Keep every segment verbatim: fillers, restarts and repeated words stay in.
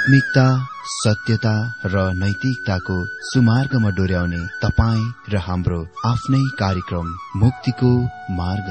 आत्मिकता, सत्यता र नैतिकताको सुमार्गमा डोर्याउने तपाईँ र हाम्रो आफ्नै कार्यक्रम मुक्तिको मार्ग।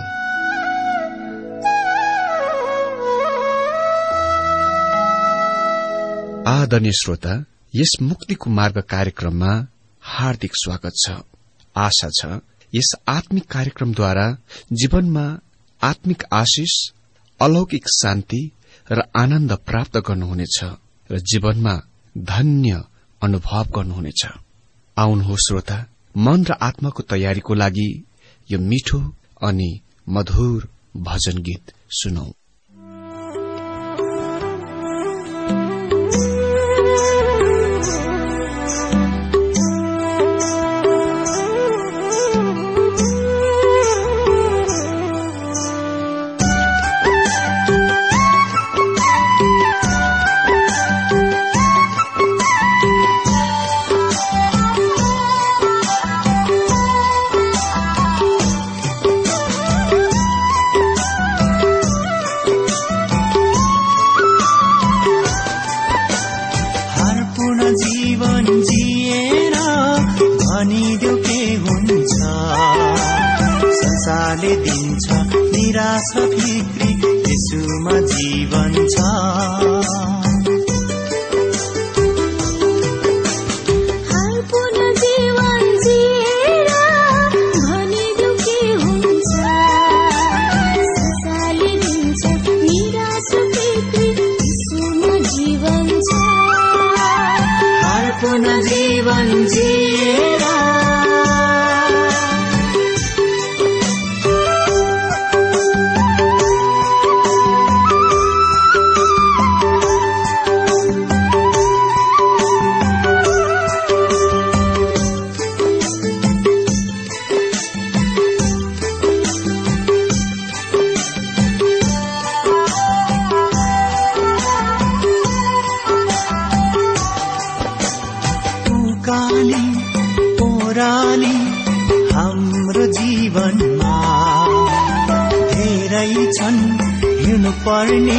आदरणीय श्रोता, यस मुक्तिको मार्ग कार्यक्रममा हार्दिक स्वागत छ। आशा छ यस आत्मिक कार्यक्रमद्वारा जीवनमा आत्मिक आशिष, अलौकिक शान्ति र आनन्द प्राप्त गर्नुहुनेछ र जीवनमा धन्य अनुभव गर्नुहुनेछ। आउनुहोस् श्रोता, मन र आत्माको तयारीको लागि यो मिठो अनि मधुर भजन गीत सुनौ। यसुमा जीवन छ। हर पूर्ण जीवन जिएर भनिदेऊ के हुन्छ, संसारले दिन्छ निराश फिक्री, यसुमा जीवन छ। हर पूर्ण जीवन जिएर हाम्रो जीवनमा धेरै छन् हिँड्नु पर्ने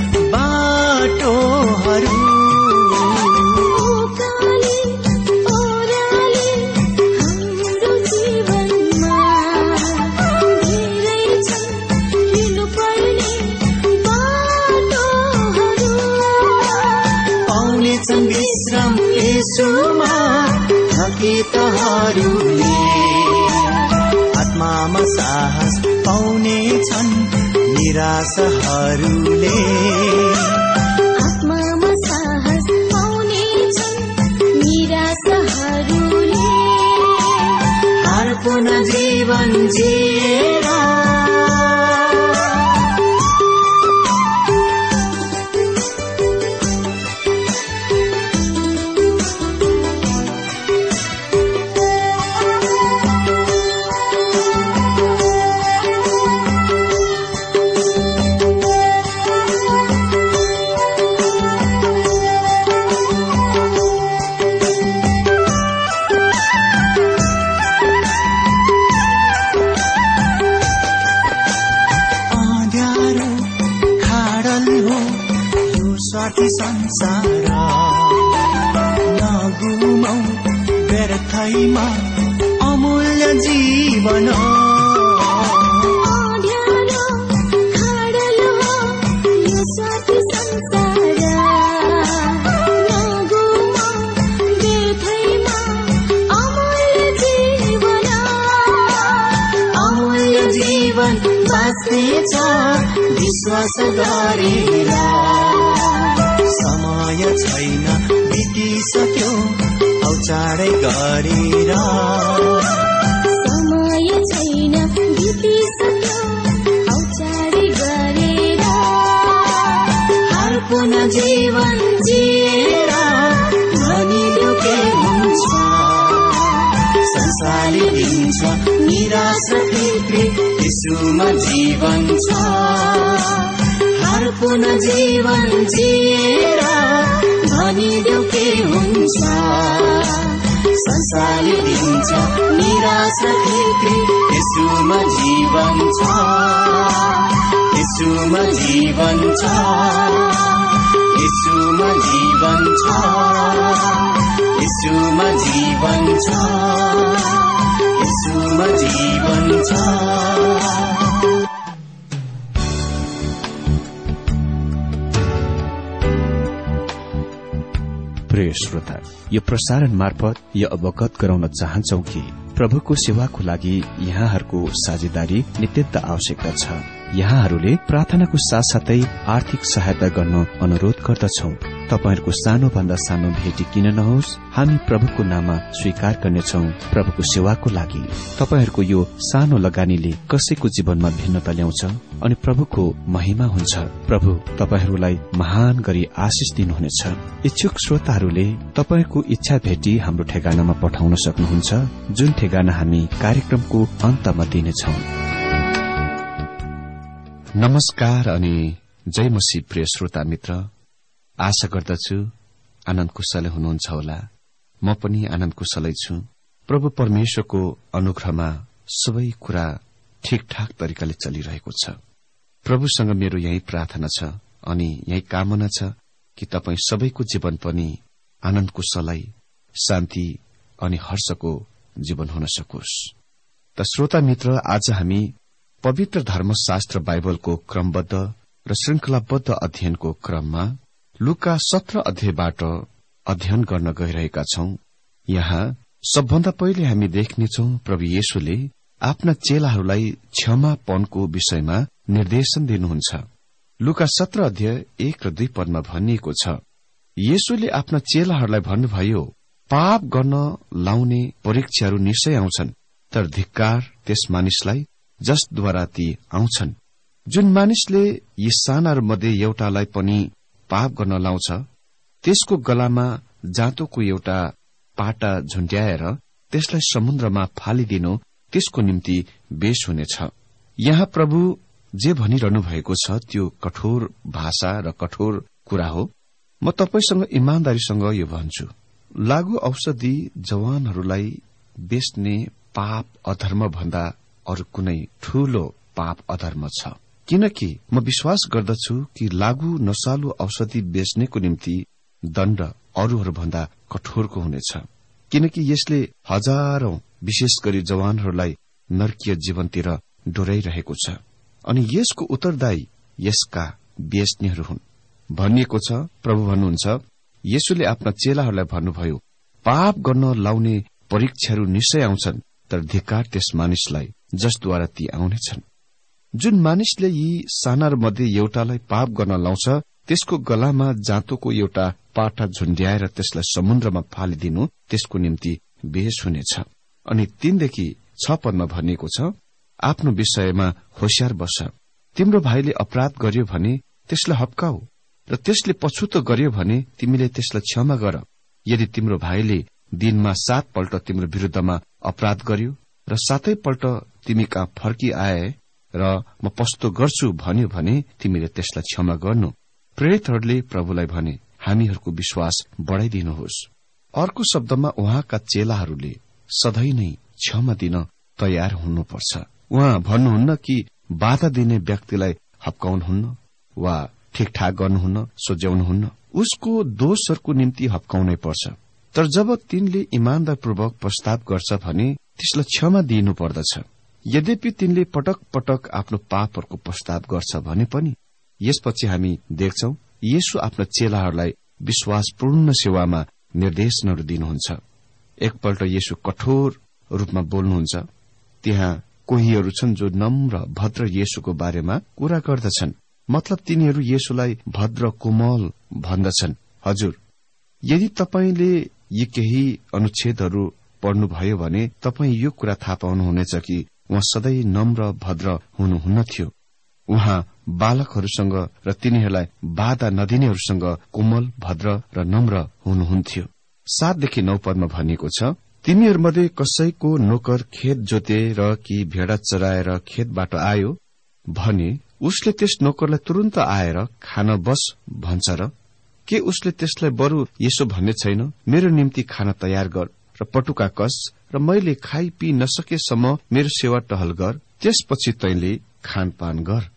बाटोहरू। हाम्रो जीवनमा धेरै छन् हिँड्नु पर्ने बाटोहरू। पाउनेछन् विश्राम यसुमा थकितहरूले, आत्मामा साहस पाउने छन् निराशहरूले। आत्मामा साहस पाउने छन् निराशहरूले। अर्पण जीवन जिएर संसार नगुमौ व्यर्थैमा अमूल्य जीवन। अँध्यारो खाडल हो यो स्वार्थी संसार, नगुमौ व्यर्थैमा अमूल्य जीवन। अमूल्य जीवन बाँच्नेछ विश्वास गरेर। समय छैन बितिसक्यो औ चाँडै गरेर। समय छैन बितिसक्यो औ चाँडै गरेर। अर्पण जीवन जिएर भनिदेऊ के हुन्छ, संसारले दिन्छ निराश फिक्री, यसुमा जीवन छ। अर्पण जीवन जिएर भनिदेऊ के हुन्छ, संसारले दिन्छ निराश फिक्री, यसुमा जीवन छ। यसुमा जीवन छ। यीशुमा जीवन छ, यीशुमा जीवन छ, यीशुमा जीवन छ। प्रिय श्रोता, यो प्रसारण मार्फत यो अवगत गराउन चाहन्छौ कि प्रभुको सेवाको लागि यहाँहरूको साझेदारी नित्यन्त आवश्यकता छ। यहाँहरूले प्रार्थनाको साथसाथै आर्थिक सहायता गर्न अनुरोध गर्दछौ। तपाईहरूको सानो भन्दा सानो भेटी किन नहोस्, हामी प्रभुको नाममा स्वीकार गर्नेछौ। प्रभुको सेवाको लागि तपाईहरूको यो सानो लगानीले कसैको जीवनमा भिन्नता ल्याउँछ अनि प्रभुको महिमा हुन्छ। प्रभु तपाईहरूलाई महान गरी आशिष दिनुहुनेछ। इच्छुक श्रोताहरूले तपाईको इच्छा भेटी हाम्रो ठेगानामा पठाउन सक्नुहुन्छ, जुन ठेगाना हामी कार्यक्रमको अन्तमा दिनेछौ। नमस्कार अनि जय मसीह प्रिय श्रोता मित्र, आशा गर्दछु आनन्द कुशल हुनुहुन्छ होला। म पनि आनन्द कुशलै छु। प्रभु परमेश्वरको अनुग्रहमा सबै कुरा ठिकठाक तरिकाले चलिरहेको छ। प्रभुसँग मेरो यही प्रार्थना छ अनि यही कामना छ कि तपाई सबैको जीवन पनि आनन्द कुशलै, शान्ति अनि हर्षको जीवन हुन सकोस्। त श्रोता मित्र, आज हामी पवित्र धर्मशास्त्र बाइबलको क्रमबद्ध र श्रृंखलाबद्ध अध्ययनको क्रममा लुका सत्र अध्यायबाट अध्ययन गर्न गइरहेका छौं। यहाँ सबभन्दा पहिले हामी देख्नेछौ प्रभु येशूले आफ्ना चेलाहरूलाई क्षमापनको विषयमा निर्देशन दिनुहुन्छ। लुका सत्र अध्याय एक र दुई पदमा भनिएको छ, येशूले आफ्ना चेलाहरूलाई भन्नुभयो, पाप गर्न लाउने परीक्षाहरू निश्चय आउँछन्, तर धिक्कार त्यस मानिसलाई जसद्वारा ती आउँछन्। जुन मानिसले यी सानाहरू मध्ये एउटालाई पनि पाप गर्न लाउँछ, त्यसको गलामा जाँतोको एउटा पाटा झुण्ड्याएर त्यसलाई समुद्रमा फालिदिनु त्यसको निम्ति बेस हुनेछ। यहाँ प्रभु जे भनिरहनु भएको छ त्यो कठोर भाषा र कठोर कुरा हो। म तपाईसँग इमानदारीसँग यो भन्छु, लागू औषधि जवानहरूलाई बेच्ने पाप अधर्म भन्दा अरू कुनै ठूलो पाप अधर्म छ। किनकि म विश्वास गर्दछु कि लागू नशालु औषधि बेच्नेको निम्ति दण्ड अरूहरू भन्दा कठोरको हुनेछ, किनकि यसले हजारौं विशेष गरी जवानहरूलाई नरकीय जीवनतिर डोर्याइरहेको छ अनि यसको उत्तरदायी यसका बेच्नेहरू हुन् भनिएको छ। प्रभु भन्नुहुन्छ, येशूले आफ्ना चेलाहरूलाई भन्नुभयो, पाप गर्न लाउने परीक्षाहरू निश्चय आउँछन्, तर धिक्कार त्यस मानिसलाई जसद्वारा ती आउनेछन्। जुन मानिसले यी सानार मध्ये एउटालाई पाप गर्न लाउँछ, त्यसको गलामा जाँतोको एउटा पाटा झुण्ड्याएर त्यसलाई समुद्रमा फालिदिनु त्यसको निम्ति बेस हुनेछ। अनि तीनदेखि छ पदमा भनिएको छ, आफ्नो विषयमा होशियार बस। तिम्रो भाइले अपराध गर्यो भने त्यसलाई हप्काऊ र त्यसले पछुतो गर्यो भने तिमीले त्यसलाई क्षमा गर। यदि तिम्रो भाइले दिनमा सात पल्ट तिम्रो विरूद्धमा अपराध गर्यो र सातै पल्ट तिमी कहाँ फर्किआए र म पस्तो गर्छु भन्यो भने तिमीले त्यसलाई क्षमा गर्नु। प्रेरितहरूले प्रभुलाई भने, हामीहरूको विश्वास बढ़ाइदिनुहोस्। अर्को शब्दमा उहाँका चेलाहरूले सधैँ नै क्षमा दिन तयार हुनुपर्छ। उहाँ भन्नुहुन्न कि बाधा दिने व्यक्तिलाई हप्काउनुहुन्न वा ठिकठाक गर्नुहुन्न, सोझ्याउनुहुन्न, उसको दोषहरूको निम्ति हप्काउनै पर्छ। तर जब तिनले इमान्दारपूर्वक प्रस्ताव गर्छ भने त्यसलाई क्षमा दिइनु पर्दछ। यद्यपि तिनले पटक पटक आफ्नो पापहरूको प्रस्ताव गर्छ भने पनि यसपछि हामी देख्छौ येशू आफ्ना चेलाहरूलाई विश्वासपूर्ण सेवामा निर्देशनहरू दिनुहुन्छ। एकपल्ट येशू कठोर रूपमा बोल्नुहुन्छ। त्यहाँ कोहीहरू छन् जो नम्र भद्र येशूको बारेमा कुरा गर्दछन्, मतलब तिनीहरू येशूलाई भद्र कोमल भन्दछन्। हजुर, यदि तपाईले यी केही अनुच्छेदहरू पढ्नुभयो भने तपाई यो कुरा थाहा पाउनुहुनेछ कि उहाँ सधैँ नम्र भद्र हुनुहुन्न थियो। उहाँ बालकहरूसँग र तिनीहरूलाई बाधा नदिनेहरूसँग कोमल भद्र र नम्र हुनुहुन्थ्यो। सातदेखि नौ पदमा भनिएको छ, तिमीहरूमध्ये कसैको नोकर खेत जोतेर कि भेडा चराएर खेतबाट आयो भने उसले त्यस नोकरलाई तुरन्त आएर खान बस भन्छ र के उसले त्यसलाई बरु यसो भन्ने छैन, मेरो निम्ति खाना तयार गर र पटुका कस र मैले खाइ पी नसकेसम्म मेरो सेवा टहल गर, त्यसपछि तैँले खानपान गर।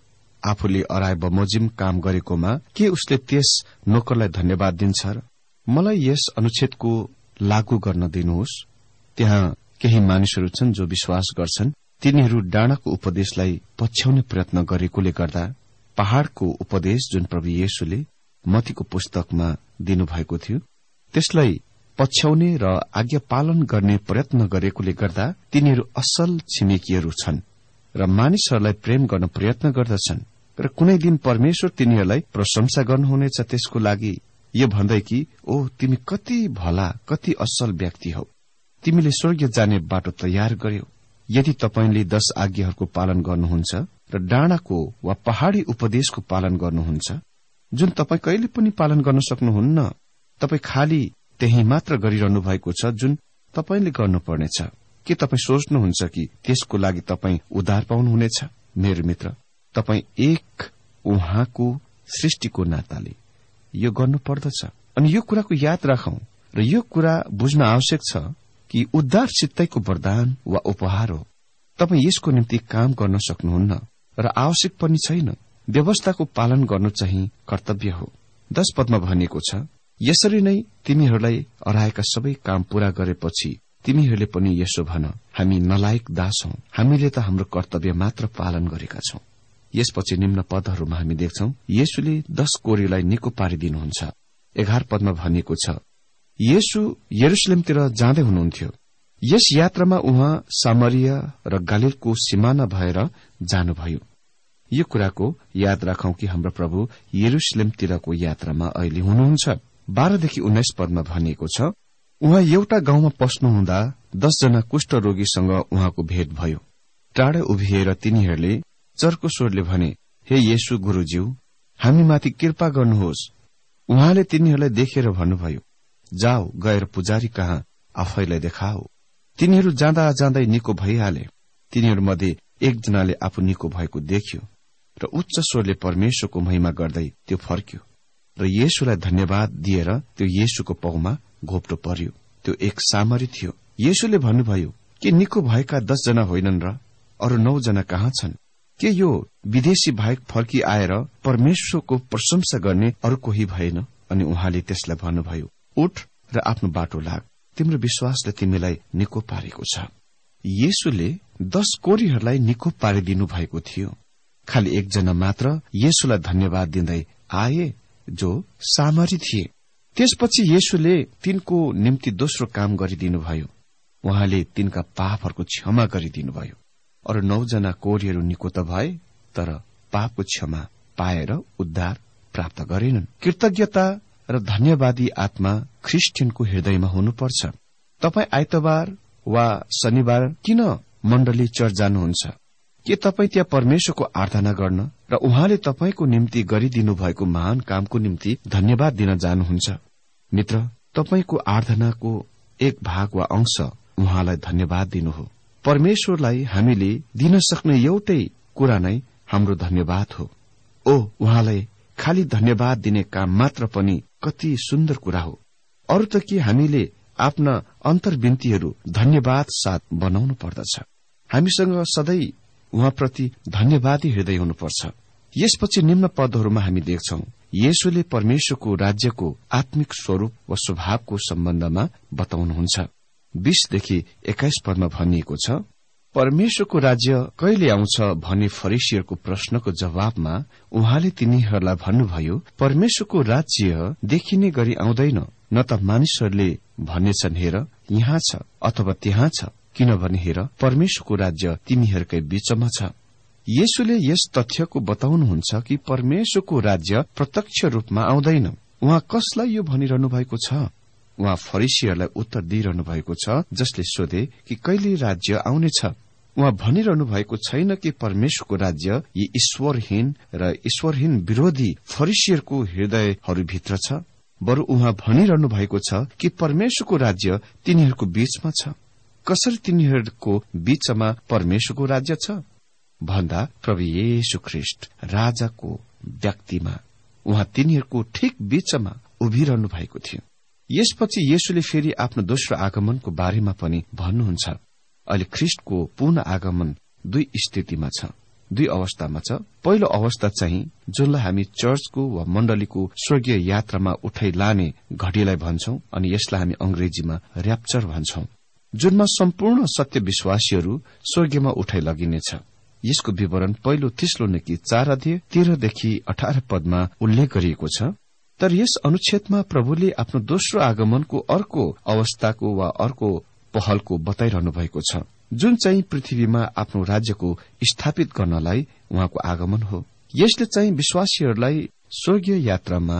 आफूले अराय बमोजिम काम गरेकोमा के उसले त्यस नोकरलाई धन्यवाद दिन्छ र? मलाई यस अनुच्छेदको लागू गर्न दिनुहोस्। त्यहाँ केही मानिसहरू छन् जो विश्वास गर्छन् तिनीहरू डाँडाको उपदेशलाई पछ्याउने प्रयत्न गरेकोले गर्दा पहाड़को उपदेश जुन प्रभु येशूले मत्तीको पुस्तकमा दिनुभएको थियो त्यसलाई पछ्याउने र आज्ञा पालन गर्ने प्रयत्न गरेकोले गर्दा तिनीहरू असल छिमेकीहरू छन् र मानिसहरूलाई प्रेम गर्न प्रयत्न गर्दछन् र कुनै दिन परमेश्वर तिनीहरूलाई प्रशंसा गर्नुहुनेछ त्यसको लागि यो भन्दै कि ओ तिमी कति भला कति असल व्यक्ति हौ, तिमीले स्वर्ग जाने बाटो तयार गर्यौ। यदि तपाईले दश आज्ञाहरूको पालन गर्नुहुन्छ र डाँडाको वा पहाड़ी उपदेशको पालन गर्नुहुन्छ जुन तपाई कहिले पनि पालन गर्न सक्नुहुन्न, तपाई खाली त्यही मात्र गरिरहनु भएको छ जुन तपाईले गर्नुपर्नेछ। के तपाई सोच्नुहुन्छ कि त्यसको लागि तपाई उद्धार पाउनुहुनेछ? मेरो मित्र, तपाई एक उहाँको सृष्टिको नाताले यो गर्नुपर्दछ। अनि यो कुराको याद राखौं र यो कुरा बुझ्न आवश्यक छ कि उद्धार सित्तैको वरदान वा उपहार हो। तपाई यसको निम्ति काम गर्न सक्नुहुन्न र आवश्यक पनि छैन। व्यवस्थाको पालन गर्नु चाहिँ कर्तव्य हो। दश पदमा भनिएको छ, यसरी नै तिमीहरूलाई अराएका सबै काम पूरा गरेपछि तिमीहरूले पनि यसो भन, हामी नलायक दास हौं, हामीले त हाम्रो कर्तव्य मात्र पालन गरेका छौं। यसपछि निम्न पदहरूमा हामी देख्छौं येशूले दश कोरीलाई निको पारिदिनुहुन्छ। एघार पदमा भनिएको छ, येशू यरुशलेमतिर जाँदै हुनुहुन्थ्यो। यस यात्रामा उहाँ सामरिया र गालिलको सिमाना भएर जानुभयो। यो कुराको याद राखौं कि हाम्रो प्रभु यरुशलेमतिरको यात्रामा अहिले हुनुहुन्छ। बाह्रदेखि उन्नाइस पदमा भनिएको छ, उहाँ एउटा गाउँमा पस्नुहुँदा दशजना कुष्ठरोगीसँग उहाँको भेट भयो। टाढा उभिएर तिनीहरूले चर्को स्वरले भने, हे येशू गुरूज्यू, हामीमाथि कृपा गर्नुहोस्। उहाँले तिनीहरूलाई देखेर भन्नुभयो, जाऊ गएर पुजारी कहाँ आफैलाई देखाओ। तिनीहरू जाँदा जाँदै निको भइहाले। तिनीहरूमध्ये एकजनाले आफू निको भएको देख्यो र उच्च स्वरले परमेश्वरको महिमा गर्दै त्यो फर्क्यो र येशूलाई धन्यवाद दिएर त्यो येशूको पाउमा घोप्टो पर्यो। त्यो एक सामरी थियो। येशूले भन्नुभयो, के निको भएका दशजना होइनन् र अरू नौजना कहाँ छन्? के यो विदेशी बाहेक फर्की आएर परमेश्वरको प्रशंसा गर्ने अरू कोही भएन? अनि उहाँले त्यसलाई भन्नुभयो, उठ र आफ्नो बाटो लाग, तिम्रो विश्वासले तिमीलाई निको पारेको छ। येशूले दश कोरीहरूलाई निको पारिदिनु भएको थियो। खालि एकजना मात्र येशूलाई धन्यवाद दिँदै आए जो सामरी थिए। त्यसपछि येशूले तिनको निम्ति दोस्रो काम गरिदिनुभयो। उहाँले तिनका पापहरूको क्षमा गरिदिनुभयो। अरू नौजना कोरीहरू निको त भए तर पापको क्षमा पाएर उद्धार प्राप्त गरेनन्। कृतज्ञता र धन्यवादी आत्मा ख्रिस्टियनको हृदयमा हुनुपर्छ। तपाई आइतबार वा शनिबार किन मण्डली चर्च जानुहुन्छ? के तपाई त्यहाँ परमेश्वरको आराधना गर्न र उहाँले तपाईको निम्ति गरिदिनु भएको महान कामको निम्ति धन्यवाद दिन जानुहुन्छ? मित्र, तपाईको आराधनाको एक भाग वा अंश उहाँलाई धन्यवाद दिनु हो। परमेश्वरलाई हामीले दिन सक्ने एउटै कुरा नै हाम्रो धन्यवाद हो। ओ उहाँलाई खाली धन्यवाद दिने काम मात्र पनि कति सुन्दर कुरा हो। अरू त के हामीले आफ्ना अन्तर्विन्तीहरू धन्यवाद साथ बनाउनु पर्दछ। हामीसँग सधैँ उहाँप्रति धन्यवादी हृदय हुनुपर्छ। यसपछि निम्न पदहरूमा हामी देख्छौं येशूले परमेश्वरको राज्यको आत्मिक स्वरूप वा स्वभावको सम्बन्धमा बताउनुहुन्छ। बीसदेखि एक्काइस पदमा भनिएको छ, परमेश्वरको राज्य कहिले आउँछ भन्ने फरिसीहरूको प्रश्नको जवाबमा उहाँले तिनीहरूलाई भन्नुभयो, परमेश्वरको राज्य देखिने गरी आउँदैन, न त मानिसहरूले भन्नेछन् हेर यहाँ छ अथवा त्यहाँ छ, किनभने हेर परमेश्वरको राज्य तिमीहरूकै बीचमा छ। येशूले यस तथ्यको बताउनुहुन्छ कि परमेश्वरको राज्य प्रत्यक्ष रूपमा आउँदैन। उहाँ कसलाई यो भनिरहनु भएको छ? उहाँ फरिसीहरूलाई उत्तर दिइरहनु भएको छ जसले सोधे कि कहिले राज्य आउनेछ। उहाँ भनिरहनु भएको छैन कि परमेश्वरको राज्य यी ईश्वरहीन र ईश्वरहीन विरोधी फरिसीहरूको हृदयहरूभित्र छ, बरु उहाँ भनिरहनु भएको छ कि परमेश्वरको राज्य तिनीहरूको बीचमा छ। कसरी तिनीहरूको बीचमा परमेश्वरको राज्य छ भन्दा प्रभु येशू ख्रीष्ट राजाको व्यक्तिमा उहाँ तिनीहरूको ठिक बीचमा उभिरहनु भएको थियो। यसपछि येशूले फेरि आफ्नो दोस्रो आगमनको बारेमा पनि भन्नुहुन्छ। अहिले ख्रीष्टको पूर्ण आगमन दुई स्थितिमा छ। दुई अवस्थामा छ। पहिलो अवस्था चाहिँ जसलाई हामी चर्चको वा मण्डलीको स्वर्गीय यात्रामा उठाइ लाने घडीलाई भन्छौं अनि यसलाई हामी अंग्रेजीमा र्याप्चर भन्छौं, जुनमा सम्पूर्ण सत्य विश्वासीहरू स्वर्गीयमा उठाइ लगिनेछ। यसको विवरण पहिलो थिस्सलुनिकी चार अध्याय तेह्रदेखि अठार पदमा उल्लेख गरिएको छ। तर यस अनुच्छेदमा प्रभुले आफ्नो दोस्रो आगमनको अर्को अवस्थाको वा अर्को पहलको बताइरहनु भएको छ, जुन चाहिँ पृथ्वीमा आफ्नो राज्यको स्थापित गर्नलाई उहाँको आगमन हो। यसले चाहिँ विश्वासीहरूलाई स्वर्गीय यात्रामा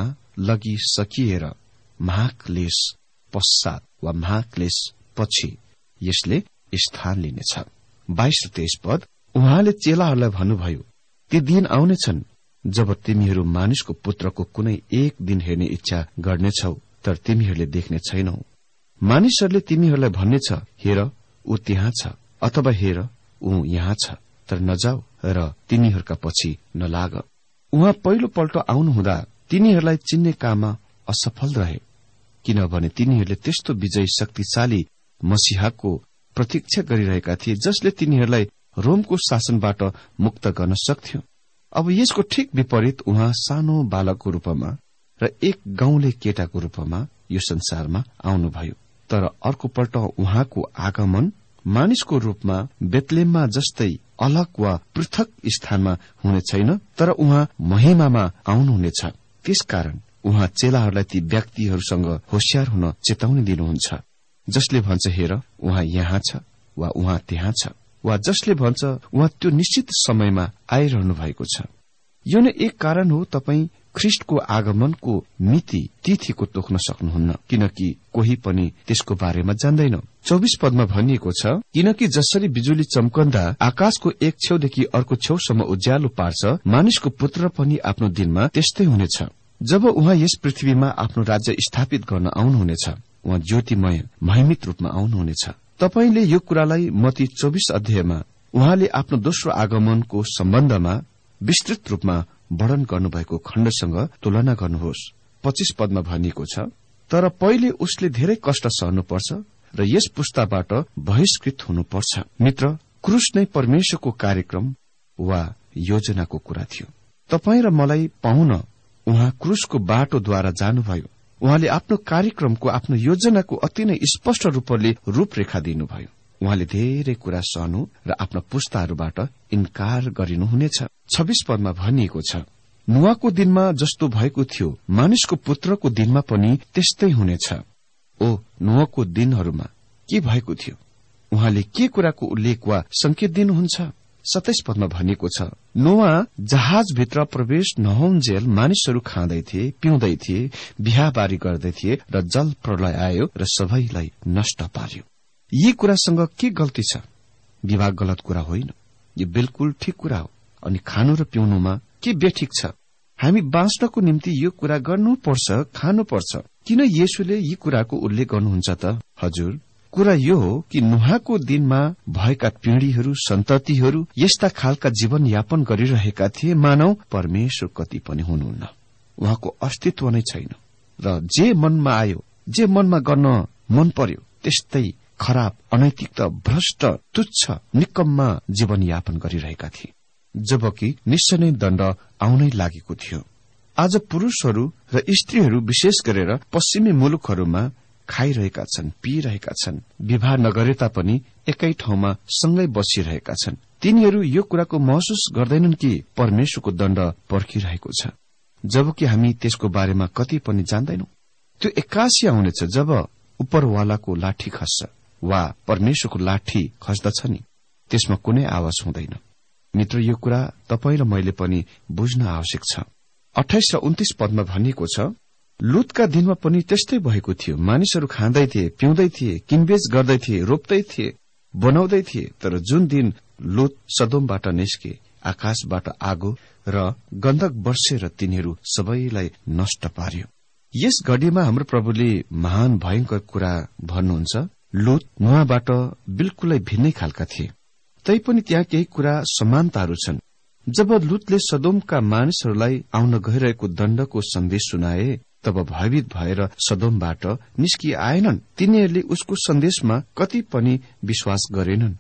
लगिसकिएर महाक्लेश पश्चात वा महाक्लेश पछि यसले स्थान लिनेछ। बाइस र तेइस पद, उहाँले चेलाहरूलाई भन्नुभयो, ती दिन आउनेछन् जब तिमीहरू मानिसको पुत्रको कुनै एक दिन हेर्ने इच्छा गर्नेछौ, तर तिमीहरूले देख्ने छैनौ। मानिसहरूले तिमीहरूलाई भन्नेछ, हेर ऊ त्यहाँ छ, अथवा हेर ऊ यहाँ छ, तर नजाऊ र तिनीहरूका पछि नलाग। उहाँ पहिलो पल्ट आउनुहुँदा तिनीहरूलाई चिन्ने काममा असफल रहे, किनभने तिनीहरूले त्यस्तो विजयी शक्तिशाली मसीहाको प्रतीक्षा गरिरहेका थिए जसले तिनीहरूलाई रोमको शासनबाट मुक्त गर्न सक्थ्यो। अब यसको ठिक विपरीत उहाँ सानो बालकको रूपमा र एक गाउँले केटाको रूपमा यो संसारमा आउनुभयो। तर अर्को पल्ट उहाँको आगमन मानिसको रूपमा बेतलेममा जस्तै अलग वा पृथक स्थानमा हुने छैन, तर उहाँ महिमामा आउनुहुनेछ। त्यसकारण उहाँ चेलाहरूलाई ती व्यक्तिहरूसँग होशियार हुन चेतावनी दिनुहुन्छ, जसले भन्छ हेर उहाँ यहाँ छ वा उहाँ त्यहाँ छ, वा जसले भन्छ उहाँ त्यो निश्चित समयमा आइरहनु भएको छ। यो नै एक कारण हो तपाई ख्रिस्टको आगमनको मिति तिथिको तोक्न सक्नुहुन्न, किनकि कोही पनि त्यसको बारेमा जान्दैन। चौबिस पदमा भनिएको छ, किनकि जसरी बिजुली चम्कन्दा आकाशको एक छेउदेखि अर्को छेउसम्म उज्यालो पार्छ, मानिसको पुत्र पनि आफ्नो दिनमा त्यस्तै हुनेछ। जब उहाँ यस पृथ्वीमा आफ्नो राज्य स्थापित गर्न आउनुहुनेछ, उहाँ ज्योतिमय महिमित रूपमा आउनुहुनेछ। तपाईले यो कुरालाई मत्ती चौबिस अध्यायमा उहाँले आफ्नो दोस्रो आगमनको सम्बन्धमा विस्तृत रूपमा वर्णन गर्नुभएको खण्डसँग तुलना गर्नुहोस्। पच्चीस पदमा भनिएको छ, तर पहिले उसले धेरै कष्ट सहनुपर्छ र यस पुस्ताबाट बहिष्कृत हुनुपर्छ। मित्र, क्रूस नै परमेश्वरको कार्यक्रम वा योजनाको कुरा थियो। तपाई र मलाई पाउन उहाँ क्रूसको बाटोद्वारा जानुभयो। उहाँले आफ्नो कार्यक्रमको आफ्नो योजनाको अति नै स्पष्ट रूपले रूपरेखा दिनुभयो। उहाँले धेरै कुरा सहनु र आफ्ना पुस्ताहरूबाट इन्कार गरिनुहुनेछ। छब्बीस पदमा भनिएको छ, नुहाको दिनमा जस्तो भएको थियो मानिसको पुत्रको दिनमा पनि त्यस्तै हुनेछ। ओ नुहाको दिनहरूमा के भएको थियो? उहाँले के कुराको उल्लेख वा संकेत दिनुहुन्छ? सत्ताइस पदमा भनिएको छ, नोआ जहाजभित्र प्रवेश नहुन्जेल मानिसहरू खाँदै थिए, पिउँदै थिए, बिहाबारी गर्दै थिए र जल प्रलय आयो र सबैलाई नष्ट पार्यो। यी कुरासँग के गल्ती छ? विवाह गलत कुरा होइन, यो बिल्कुल ठिक कुरा हो। अनि खानु र पिउनुमा के बेठिक छ? हामी बाँच्नको निम्ति यो कुरा गर्नुपर्छ, खानुपर्छ। किन येशूले यी कुराको उल्लेख गर्नुहुन्छ त? हजुर, कुरा यो हो कि नुहाको दिनमा भएका पीढ़ीहरू, सन्ततिहरू यस्ता खालका जीवन यापन गरिरहेका थिए मानव परमेश्वर कति पनि हुनुहुन्न। उहाँको अस्तित्व नै छैन र जे मनमा आयो, जे मनमा गर्न मन पर्यो त्यस्तै खराब, अनैतिक, भ्रष्ट, तुच्छ, निकम्मा जीवन यापन गरिरहेका थिए, जबकि निश्चय नै दण्ड आउनै लागेको थियो। आज पुरूषहरू र स्त्रीहरू विशेष गरेर पश्चिमी मुलुकहरूमा खाइरहेका छन्, पिइरहेका छन्, विवाह नगरे तापनि एकै ठाउँमा सँगै बसिरहेका छन्। तिनीहरू यो कुराको महसुस गर्दैनन् कि परमेश्वरको दण्ड पर्खिरहेको छ, जबकि हामी त्यसको बारेमा कति पनि जान्दैनौं। त्यो एक्कासी आउनेछ जब उपरवालाको लाठी खस्छ वा परमेश्वरको लाठी खस्दछ नि, त्यसमा कुनै आवाज हुँदैन। मित्र, यो कुरा तपाई र मैले पनि बुझ्न आवश्यक छ। अठाइस र उन्तीस पदमा भनिएको छ, लुतका दिनमा पनि त्यस्तै भएको थियो। मानिसहरू खाँदै थिए, पिउँदै थिए, किनबेच गर्दै थिए, रोप्दै थिए, बनाउँदै थिए। तर जुन दिन लुत सदोमबाट निस्के, आकाशबाट आगो र गन्धक बर्सेर तिनीहरू सबैलाई नष्ट पार्यो। यस घडीमा हाम्रो प्रभुले महान भयंकर कुरा भन्नुहुन्छ। लुत नुहाबाट बिल्कुलै भिन्नै खालका थिए, तैपनि त्यहाँ केही कुरा समानताहरू छन्। जब लुतले सदोमका मानिसहरूलाई आउन गइरहेको दण्डको सन्देश सुनाए, तब भयभीत भएर सदोमबाट निस्किआएनन्। तिनीहरूले उसको सन्देशमा कति पनि विश्वास गरेनन्।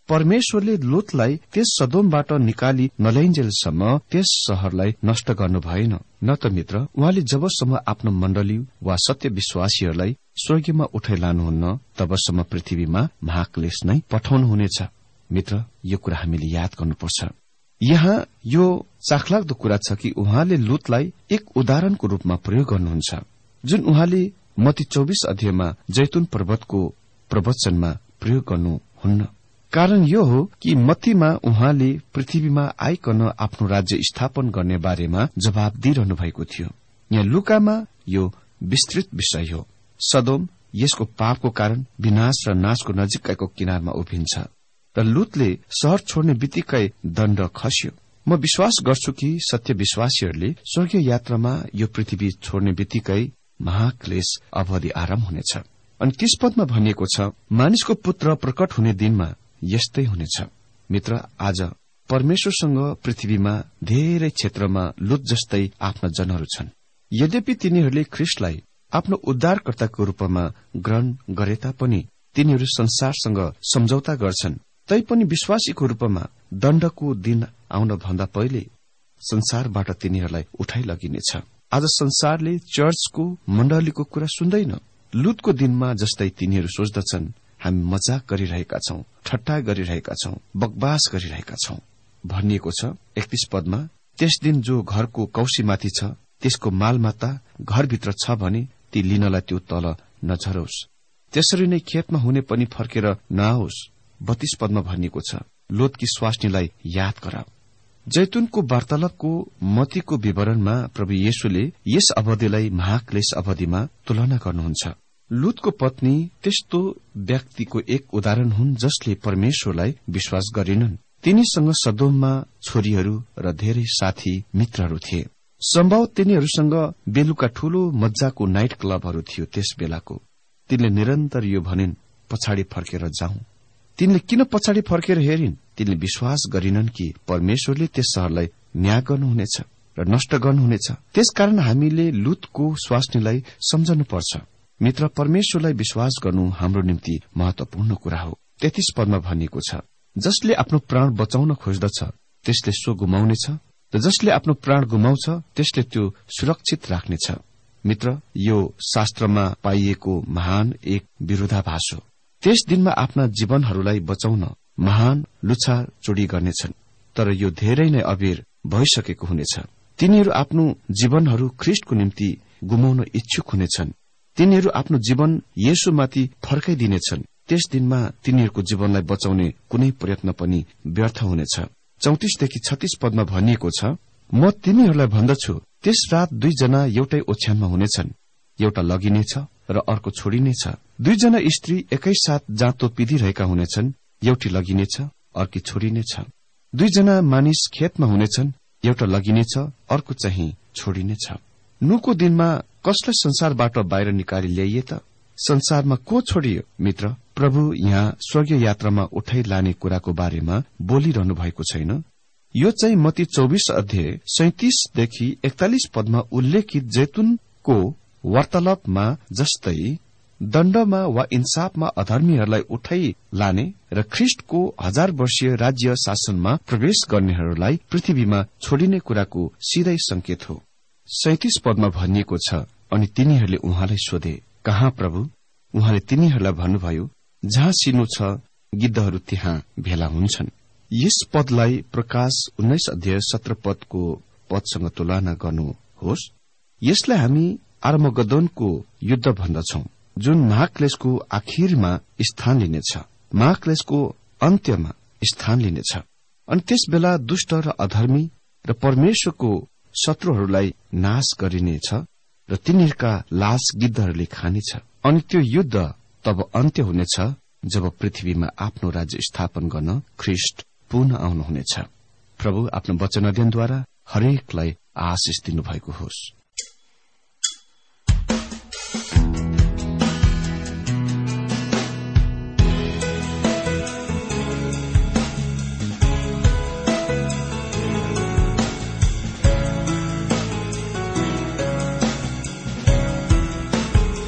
परमेश्वरले लोतलाई त्यस सदोमबाट निकाली नल्याइन्जेलसम्म त्यस शहरलाई नष्ट गर्नु भएन। न त मित्र, उहाँले जबसम्म आफ्नो मण्डली वा सत्य विश्वासीहरूलाई स्वर्गीयमा उठाइ लानुहुन्न तबसम्म पृथ्वीमा महाक्लेश नै पठाउनुहुनेछ। मित्र, यो कुरा हामीले याद गर्नुपर्छ। यहाँ यो चाखलाग्दो कुरा छ कि उहाँले लुतलाई एक उदाहरणको रूपमा प्रयोग गर्नुहुन्छ, जुन उहाँले मत्ती चौबिस अध्यायमा जैतुन पर्वतको प्रवचनमा प्रयोग गर्नुहुन्न। कारण यो हो कि मत्तीमा उहाँले पृथ्वीमा आइकन आफ्नो राज्य स्थापन गर्ने बारेमा जवाब दिइरहनु भएको थियो। यहाँ लुकामा यो विस्तृत विषय हो। सदोम यसको पापको कारण विनाश र नाशको नजिकैको किनारमा उभिन्छ र लुतले शहर छोड्ने बित्तिकै दण्ड खस्यो। म विश्वास गर्छु कि सत्य विश्वासीहरूले स्वर्गीय यात्रामा यो पृथ्वी छोड्ने बित्तिकै महाक्लेश अवधि आरम्भ हुनेछ। अनि तीस पदमा भनिएको छ, मानिसको पुत्र प्रकट हुने दिनमा यस्तै हुनेछ। मित्र, आज परमेश्वरसँग पृथ्वीमा धेरै क्षेत्रमा लुत जस्तै आफ्ना जनहरू छन्। यद्यपि तिनीहरूले ख्रिस्टलाई आफ्नो उद्धारकर्ताको रूपमा ग्रहण गरे तापनि तिनीहरू संसारसँग सम्झौता गर्छन्। तैपनि विश्वासीको रूपमा दण्डको दिन आउन भन्दा पहिले संसारबाट तिनीहरूलाई उठाइ लगिनेछ। आज संसारले चर्चको मण्डलीको कुरा सुन्दैन। लुतको दिनमा जस्तै तिनीहरू सोच्दछन्, हामी मजाक गरिरहेका छौं, ठट्टा गरिरहेका छौं, बकवास गरिरहेका छौं भनिएको छ एकतीस पदमा। त्यस दिन जो घरको कौशीमाथि छ त्यसको मालमाता घरभित्र छ भने ती लिनलाई त्यो तल नझरोस्। त्यसरी नै खेतमा हुने पनि फर्केर नआओस्। बत्तीस पदमा भनिएको छ, लोतकी स्वास्नीलाई याद गर। जैतुनको वार्तालापको मतीको विवरणमा प्रभु येशूले यस अवधिलाई महाक्लेश अवधिमा तुलना गर्नुहुन्छ। लुतको पत्नी त्यस्तो व्यक्तिको एक उदाहरण हुन् जसले परमेश्वरलाई विश्वास गरेनन्। तिनीसँग सदोममा छोरीहरू र धेरै साथी मित्रहरू थिए। सम्भव तिनीहरूसँग बेलुका ठूलो मज्जाको नाइट क्लबहरू थियो। त्यस बेलाको तिनले निरन्तर यो भनिन्, पछाडि फर्केर जाउँ। तिनले किन पछाडि फर्केर हेरिन्? तिनले विश्वास गरिनन् कि परमेश्वरले त्यस शहरलाई न्याय गर्नुहुनेछ र नष्ट गर्नुहुनेछ। त्यसकारण हामीले लुतको स्वास्नीलाई सम्झनुपर्छ। मित्र, परमेश्वरलाई विश्वास गर्नु हाम्रो निम्ति महत्वपूर्ण कुरा हो। तेत्तीस पदमा भनिएको छ, जसले आफ्नो प्राण बचाउन खोज्दछ त्यसले सो गुमाउनेछ, र जसले आफ्नो प्राण गुमाउँछ त्यसले त्यो सुरक्षित राख्नेछ। मित्र, यो शास्त्रमा पाइएको महान एक विरोधाभास हो। त्यस दिनमा आफ्ना जीवनहरूलाई बचाउन महान लुछाचुडी गर्नेछन्, तर यो धेरै नै अबेर भइसकेको हुनेछ। तिनीहरू आफ्नो जीवनहरू ख्रिस्टको निम्ति गुमाउन इच्छुक हुनेछन्। तिनीहरू आफ्नो जीवन येशूमाथि फर्काइदिनेछन्। त्यस दिनमा तिनीहरूको जीवनलाई बचाउने कुनै प्रयत्न पनि व्यर्थ हुनेछ। चौतिसदेखि छत्तीस पदमा भनिएको छ, म तिनीहरूलाई भन्दछु, त्यस रात दुईजना एउटै ओछ्यानमा हुनेछन्, एउटा लगिनेछ र अर्को छोडिनेछ। दुईजना स्त्री एकैसाथ जाँतो पिदिरहेका हुनेछन्, एउटी लगिनेछ अर्की छोडिनेछ। दुईजना मानिस खेतमा हुनेछन्, एउटा लगिनेछ अर्को चाहिँ छोडिनेछ। नुको दिनमा कसलाई संसारबाट बाहिर निकाली ल्याइए त? संसारमा को छोडियो? मित्र, प्रभु यहाँ स्वर्गीय यात्रामा उठाइ लाने कुराको बारेमा बोलिरहनु भएको छैन। यो चाहिँ मत्ती चौबिस अध्याय सैतिसदेखि एकतालिस पदमा उल्लेखित जैतुनको वार्तालापमा जस्तै दण्डमा वा इन्साफमा अधर्मीहरूलाई उठाइ लाने र ख्रिस्टको हजार वर्षीय राज्य शासनमा प्रवेश गर्नेहरूलाई पृथ्वीमा छोडिने कुराको सिधै संकेत हो। सैतिस पदमा भनिएको छ, अनि तिनीहरूले उहाँलाई सोधे, कहाँ प्रभु? उहाँले तिनीहरूलाई भन्नुभयो, जहाँ सिनो छ गिद्धहरू त्यहाँ भेला हुन्छन्। यस पदलाई प्रकाश उन्नाइस अध्याय सत्र पदको पदसँग तुलना गर्नुहोस्। यसलाई हामी आर्मगदोनको युद्ध भन्दछौं, जुन महाक्लेशको आखिरमा स्थान लिनेछ, महाक्लेशको अन्त्यमा स्थान लिनेछ। अनि त्यस बेला दुष्ट र अधर्मी र परमेश्वरको शत्रुहरूलाई नाश गरिनेछ र तिनीहरूका लाश गिद्धहरूले खानेछ। अनि त्यो युद्ध तब अन्त्य हुनेछ जब पृथ्वीमा आफ्नो राज्य स्थापन गर्न ख्रिस्ट पुनः आउनुहुनेछ। प्रभु आफ्नो वचन अध्ययनद्वारा हरेकलाई आशिष दिनुभएको होस्।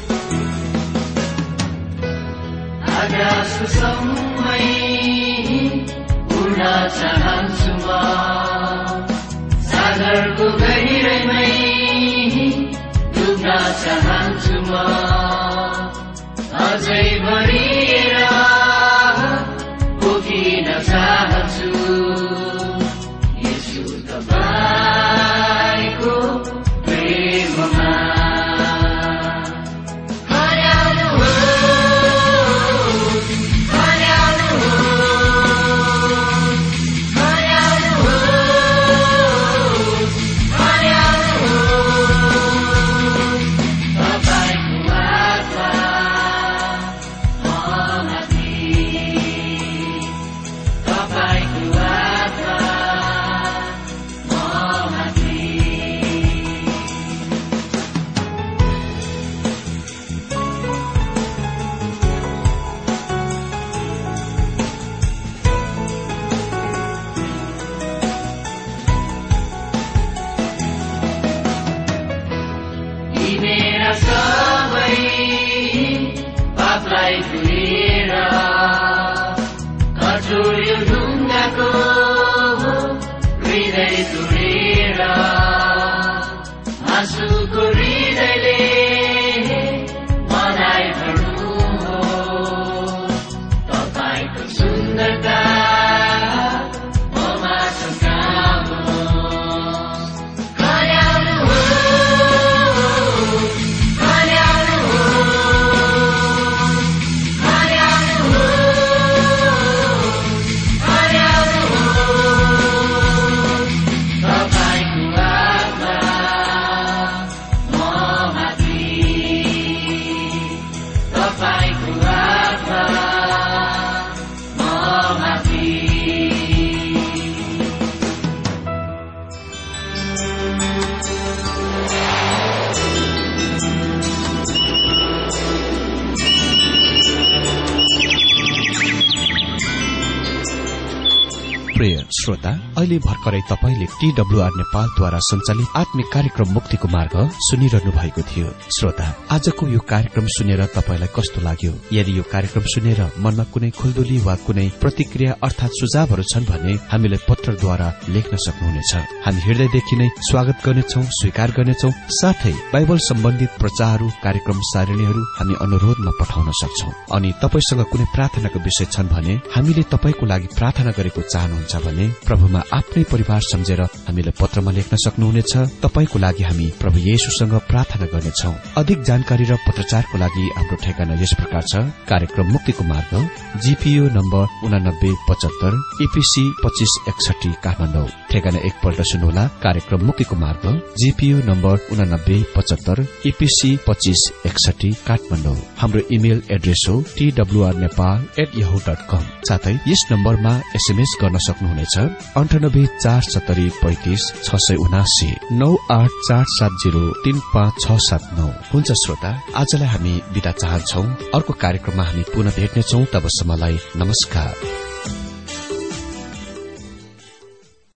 सुसम्मै चाहन्छु म सागरको गहिरैमै डुब्न चाहन्छु म अझै भरिएर पोखिन चाहन्छु येशू तपाईको प्रेममा प्रिय श्रोता, अहिले भर्खरै तपाईले टीडब्ल्यूआर नेपालद्वारा सञ्चालित आत्मिक कार्यक्रम मुक्तिको मार्ग सुनिरहनु भएको थियो। श्रोता, आजको यो कार्यक्रम सुनेर तपाईलाई कस्तो लाग्यो? यदि यो कार्यक्रम सुनेर मनमा कुनै खुल्दुली वा कुनै प्रतिक्रिया अर्थात सुझावहरू छन् भने हामीलाई पत्रद्वारा लेख्न सक्नुहुनेछ। हामी हृदयदेखि नै स्वागत गर्नेछौं, स्वीकार गर्नेछौं। साथै बाइबल सम्बन्धित प्रचारहरू, कार्यक्रम सारणीहरू हामी अनुरोधमा पठाउन सक्छौं। अनि तपाईसँग कुनै प्रार्थनाको विषय छन् भने हामीले तपाईको लागि प्रार्थना गरेको चाहनुहुन्छ भने प्रभुमा आफ्नै परिवार सम्झेर हामीलाई पत्रमा लेख्न सक्नुहुनेछ। तपाईको लागि हामी प्रभु येशूसँग प्रार्थना गर्नेछौं। अधिक जानकारी र पत्रचारको लागि हाम्रो ठेगाना यस प्रकार छ। कार्यक्रम मुक्तिको मार्ग, जीपीओ नम्बर उनानब्बे पचहत्तर ईपीसी पच्चीस एकसठी काठमाडौँ। ठेगाना एकपल्ट सुन्नुहोला। कार्यक्रम मुक्तिको मार्ग, जीपीओ नम्बर उनानब्बे पचहत्तर ईपीसी पच्चीस एकसठी काठमाडौँ। हाम्रो इमेल एड्रेस हो TWR Nepal at Yahoo dot com. साथै यस नम्बरमा एसएमएस गर्न सक्नुहुनेछ अन्ठानब्बे चार सत्तरी पैंतिस छ सय उनासी नौ आठ चार सात जीरो तीन पाँच छ सात नौ। हुन्छ श्रोता, आजलाई हामी बिदा चाहन्छौ। अर्को कार्यक्रममा हामी पुनः भेट्नेछौ। तबसम्मलाई नमस्कार।